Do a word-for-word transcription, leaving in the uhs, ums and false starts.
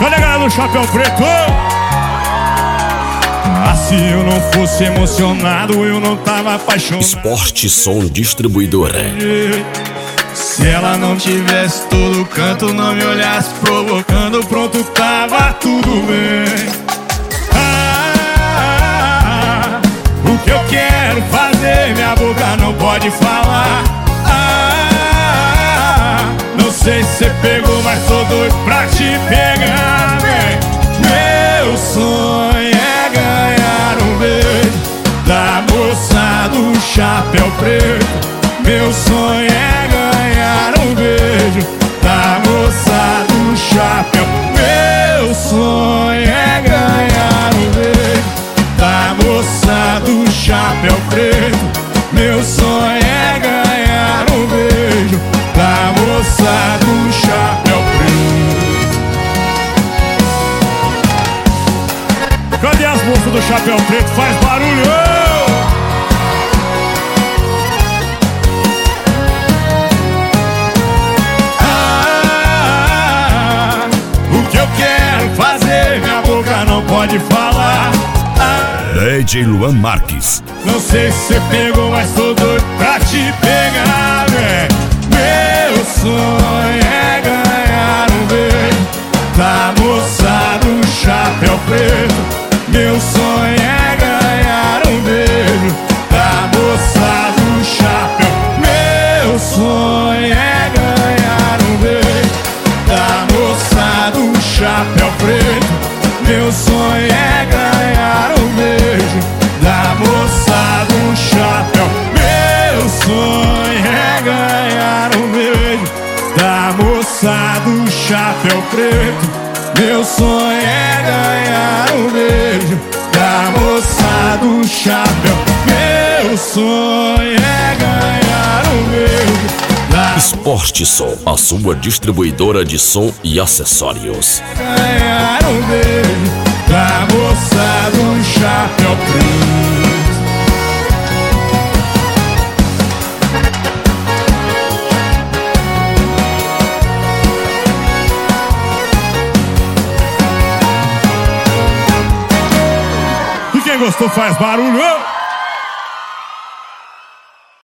Cadê a galera do Chapéu Preto? Ah, se eu não fosse emocionado, eu não tava apaixonado. Esporte Som Distribuidora. Se ela não tivesse todo canto, não me olhasse provocando, pronto, tava tudo bem. Ah, o que eu quero fazer, minha boca não pode falar. Ah, não sei se você pegou, mas tô doido pra te pegar, vem. Meu sonho é ganhar um beijo da moça do Chapéu Preto. Meu sonho é ganhar um beijo da moça do chapéu. Meu sonho é ganhar um beijo da moça do Chapéu Preto. Meu sonho é ganhar um beijo da moça do Chapéu Preto. Cadê as moças do Chapéu Preto? Faz barulho! Minha boca não pode falar. Ah, D J Luan Marques. não sei se você pegou, mas tô doido pra te pegar, véi. Meu sonho é ganhar um beijo da moça do Chapéu Preto. Meu sonho é ganhar um beijo da moça do chapéu. Meu sonho é ganhar um beijo da moça do Chapéu Preto. Meu sonho é ganhar um beijo da moça do chapéu. Meu sonho é ganhar um beijo da moça do Chapéu Preto. Meu sonho é ganhar um beijo da moça do chapéu. Meu sonho é ganhar um beijo da Esporte Som, a sua distribuidora de som e acessórios. ganhar um beijo da moça do Chapéu Preto. E quem gostou faz barulho!